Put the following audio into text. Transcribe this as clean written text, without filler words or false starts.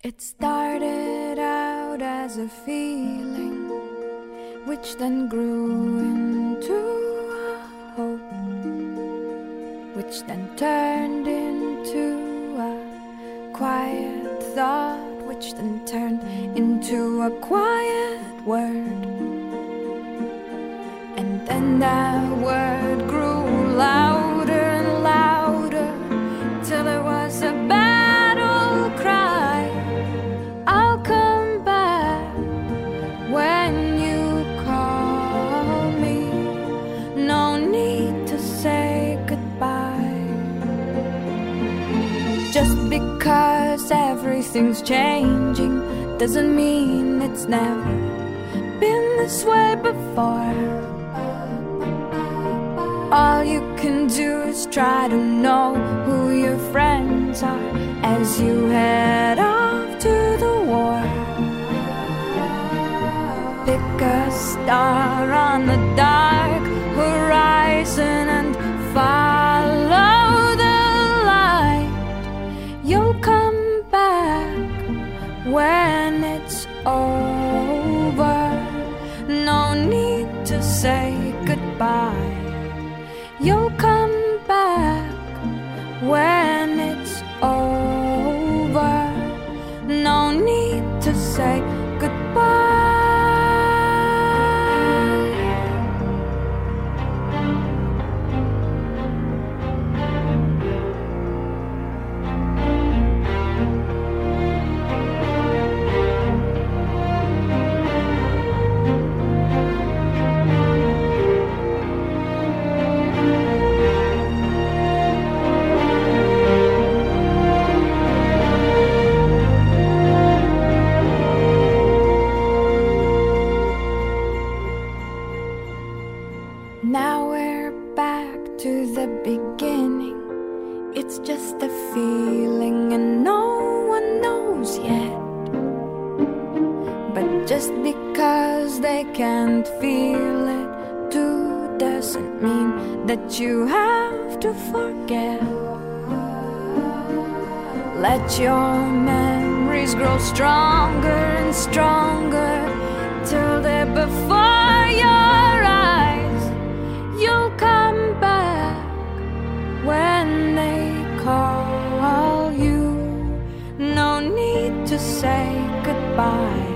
It started out as a feeling, which then grew into a hope, which then turned into a quiet thought, which then turned into a quiet word. And then that word grew louder and louder, till it was a battle cry. I'll come back when you call me. No need to say goodbye. Just because everything's changing doesn't mean it's never been this way before. All you can do is try to know who your friends are as you head off to the war. Pick a star on the dark horizon and follow the light. You'll come back when it's over. No need to say goodbye. You'll come back when it's over. No need to say goodbye. Now we're back to the beginning. It's just a feeling and no one knows yet. But just because they can't feel it too doesn't mean that you have to forget. Let your memories grow stronger and stronger till they're before your eyes. You'll come back when they call you. No need to say goodbye.